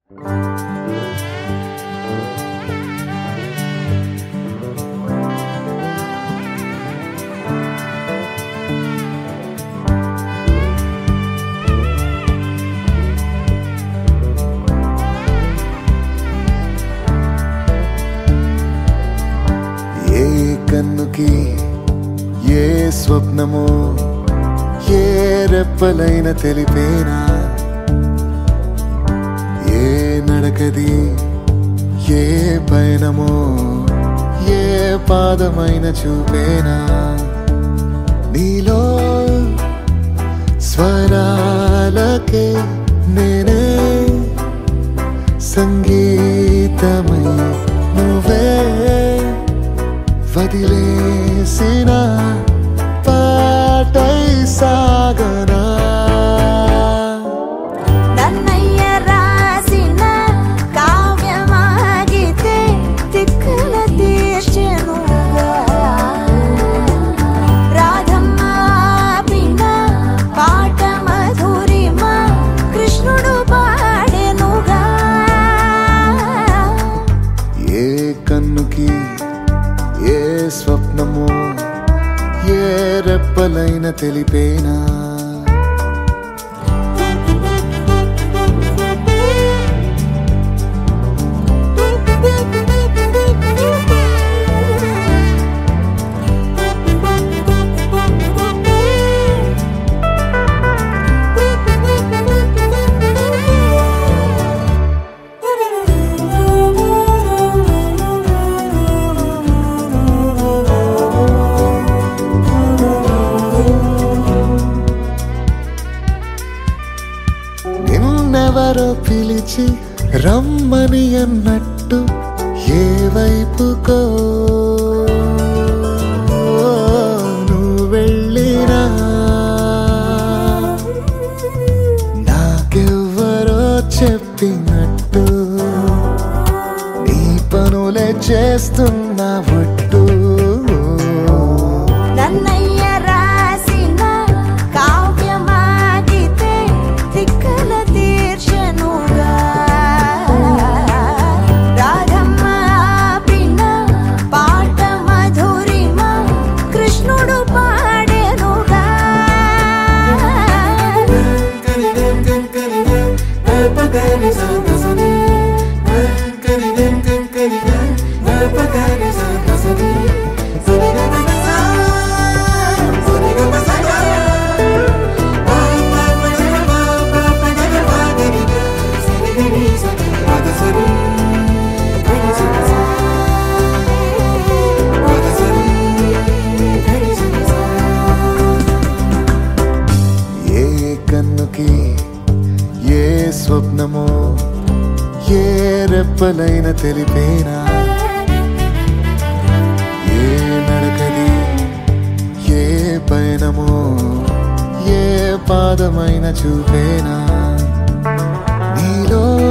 కన్నుకి ఏ స్వప్నమో ఏ రెప్పలైన తెలిపేనా, ఏ నడకది ఏ పయనమో ఏ పాదమైన చూపేనా, నీలో స్వరాలకే నేనే సంగీతమై నువ్వే వదిలేసిన పాటై సాగనా. నన్నయ్య రాసిన కావ్యమాగితే తిక్కల తీర్చెనుగా, రాధమ్మ పిన్న పాట మధురిమ కృష్ణుడు పాడెనుగా. ఏ కన్నుకి ఏ స్వప్నమో ఏ రెప్పలైన తెలిపేనా. నిన్నెవరో పిలిచి రమ్మని అన్నట్టు ఏ వైపుకో నువ్వు వెళ్ళినా, నాకెవ్వరో చెప్పినట్టు నీ పనులే చేస్తున్నా ఒట్టు. నన్నయ్య రాసిన కావ్యమాగితే తిక్కల తీర్చెనుగా, రాధమ్మ పిన్న పాట మధురిమ కృష్ణుడు పాడెనుగా. ఏ కన్నుకి ఏ స్వప్నమో ఏ రెప్పలైన తెలిపేనా, ఏ నడకది ఏ పయనమో ఏ పాదమైన చూపేనా, నీలో